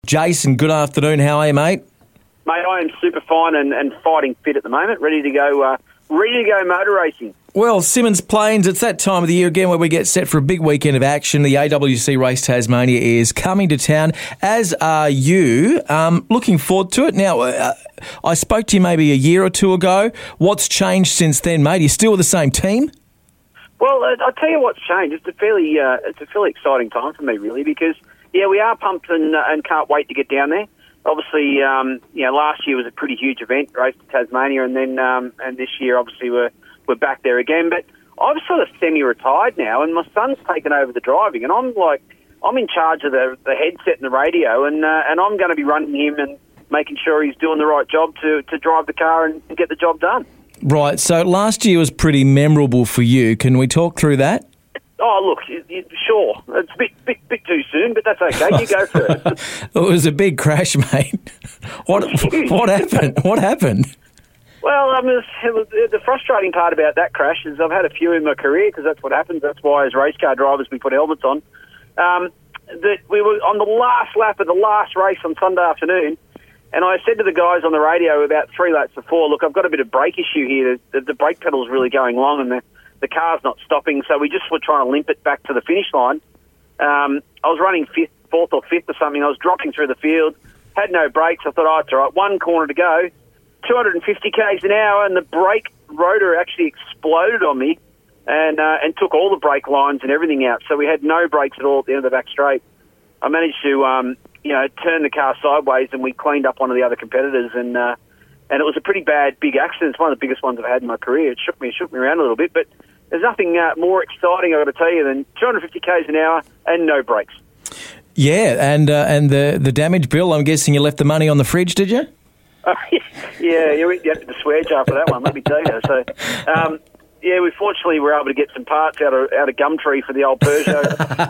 Jason, good afternoon. How are you, mate? Mate, I am super fine and fighting fit at the moment, ready to go motor racing. Well, Symmons Plains, it's that time of the year again where we get set for a big weekend of action. The AWC Race Tasmania is coming to town, as are you. Looking forward to it. Now, I spoke to you maybe a year or two ago. What's changed since then, mate? Are you still with the same team? Well, I'll tell you what's changed. It's a fairly exciting time for me, really, because, we are pumped and can't wait to get down there. Obviously, last year was a pretty huge event, Race to Tasmania, and then and this year, obviously, we're back there again. But I'm sort of semi-retired now, and my son's taken over the driving, and I'm in charge of the headset and the radio, and I'm going to be running him and making sure he's doing the right job to drive the car and get the job done. Right, so last year was pretty memorable for you. Can we talk through that? Oh, look, sure. It's a bit too soon, but that's okay. You go first. It was a big crash, mate. What happened? What happened? Well, the frustrating part about that crash is I've had a few in my career, because that's what happens. That's why, as race car drivers, we put helmets on. That we were on the last lap of the last race on Sunday afternoon, and I said to the guys on the radio about 3 laps before, look, I've got a bit of brake issue here. The brake pedal's really going long, and the car's not stopping, so we just were trying to limp it back to the finish line. I was running fourth or fifth or something. I was dropping through the field, had no brakes. I thought, oh, it's all right, one corner to go, 250 k's an hour, and the brake rotor actually exploded on me and took all the brake lines and everything out. So we had no brakes at all at the end of the back straight. I managed to, turn the car sideways, and we cleaned up one of the other competitors, and it was a pretty big accident. It's one of the biggest ones I've had in my career. It shook me around a little bit, but there's nothing more exciting, I've got to tell you, than 250 k's an hour and no brakes. Yeah, and the damage bill, I'm guessing you left the money on the fridge, did you? Yeah, you have to swear jar for that one, let me tell you. So, we fortunately were able to get some parts out of Gumtree for the old Peugeot.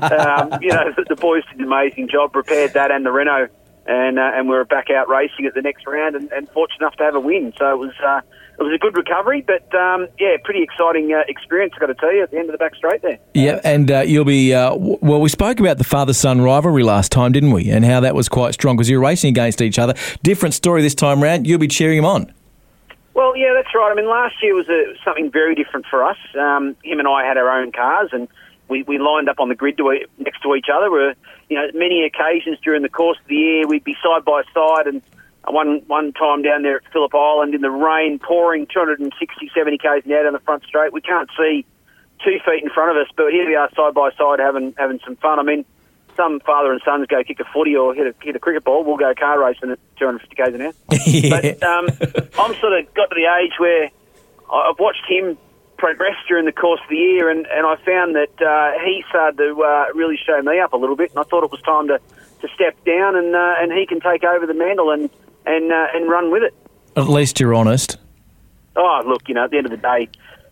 The boys did an amazing job, repaired that and the Renault, and we were back out racing at the next round, and fortunate enough to have a win. So it was a good recovery, but pretty exciting experience, I've got to tell you, at the end of the back straight there. Yeah, and you'll be we spoke about the father-son rivalry last time, didn't we? And how that was quite strong because you're racing against each other. Different story this time round. You'll be cheering him on. Well, yeah, that's right. I mean, last year was something very different for us. Him and I had our own cars, and we lined up on the grid next to each other. Where many occasions during the course of the year, we'd be side by side, and one time down there at Phillip Island in the rain, pouring 260, 70 k's an hour down the front straight. We can't see 2 feet in front of us, but here we are side by side having some fun. I mean, some father and sons go kick a footy or hit a cricket ball. We'll go car racing at 250 k's an hour. Yeah. But I'm sort of got to the age where I've watched him progress during the course of the year, and I found that he started to really show me up a little bit, and I thought it was time to step down, and he can take over the mantle and run with it. At least you're honest. Oh, look, at the end of the day,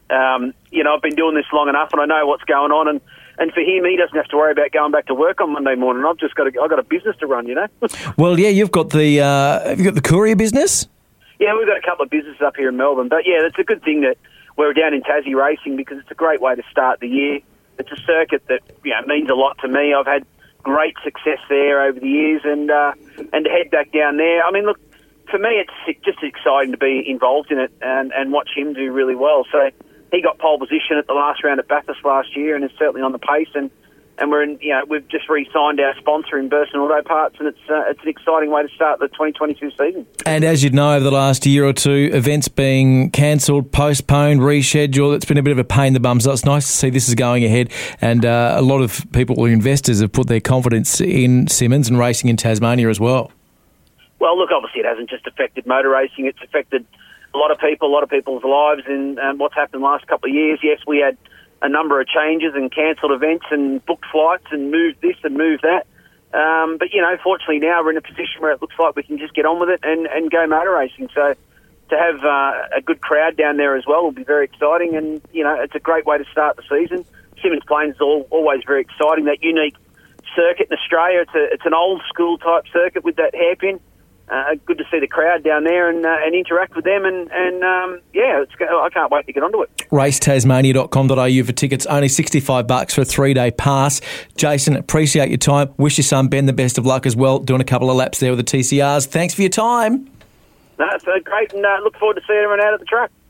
I've been doing this long enough, and I know what's going on, and for him, he doesn't have to worry about going back to work on Monday morning. I've got a business to run, Well, yeah, you've got the have you got the courier business? Yeah, we've got a couple of businesses up here in Melbourne, but yeah, it's a good thing that we're down in Tassie racing, because it's a great way to start the year. It's a circuit that means a lot to me. I've had great success there over the years, and to head back down there. I mean, look, for me, it's just exciting to be involved in it and watch him do really well. So he got pole position at the last round at Bathurst last year, and is certainly on the pace. And we're in, we've just re-signed our sponsor in Burson Auto Parts, and it's an exciting way to start the 2022 season. And as you know, over the last year or two, events being cancelled, postponed, rescheduled, it's been a bit of a pain in the bum. So it's nice to see this is going ahead, and a lot of people, investors, have put their confidence in Symmons and racing in Tasmania as well. Well, look, obviously it hasn't just affected motor racing; it's affected a lot of people's lives, and what's happened the last couple of years. Yes, we had a number of changes and cancelled events and booked flights and moved this and moved that. But, fortunately now we're in a position where it looks like we can just get on with it and go motor racing. So to have a good crowd down there as well will be very exciting, and, it's a great way to start the season. Symmons Plains is always very exciting, that unique circuit in Australia. It's an old school type circuit with that hairpin. good to see the crowd down there and interact with them. And I can't wait to get onto it. racetasmania.com.au for tickets. Only $65 for a 3-day pass. Jason, appreciate your time. Wish your son Ben the best of luck as well, doing a couple of laps there with the TCRs. Thanks for your time. That's great, and look forward to seeing everyone out at the track.